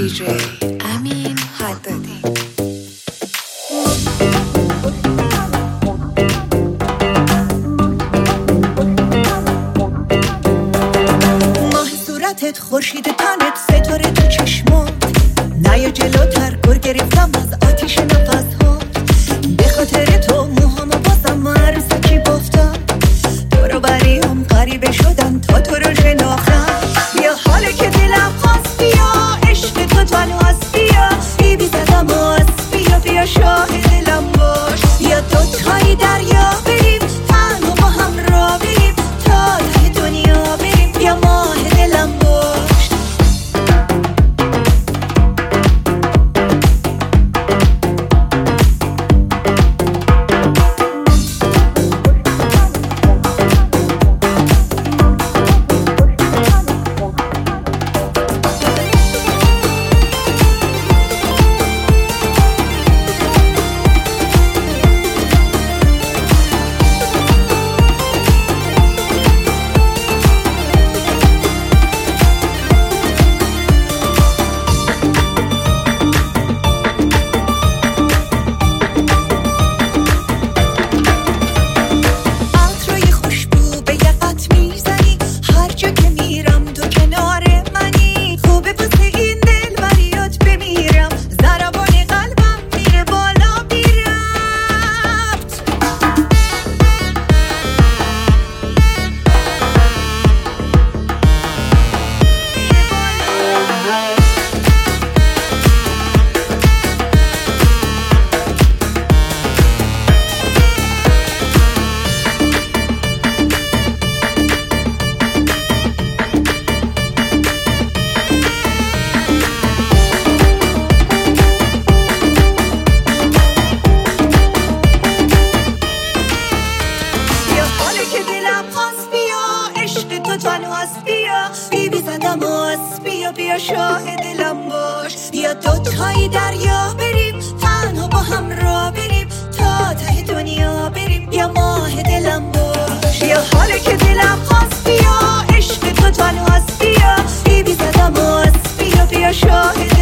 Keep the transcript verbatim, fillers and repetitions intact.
دیجی امین حدادی. ماه صورتت، خورشید تنت، ستاره تو چشمات، نیا جلوتر، گر گرفتم از آتیش نفس ها. به خاطر تو موهامو بازم عروسکی بافتم، دورو بریم غریبه شدن تا تو رو شناختم. بیا حاله که دلم خواست، بیا عشق تو تنهاست، بیا بی بی زدم هست، بیا بیا شاه دلم باش. بیا دوتایی دریا بریم، تنها با هم را بریم، تا ته دنیا بریم، بیا ماه دلم باش. بیا بی بی زدم هست، بیا بیا شاه دلم باش. بیا دوتایی دریا بریم، تنها با هم را بریم، تا ته دنیا بریم، بیا ماه دلم باش. بیا حاله که دلم خواست، بیا عشق تو تنهاست، بیا بی بی زدم هست، بیا بیا شاه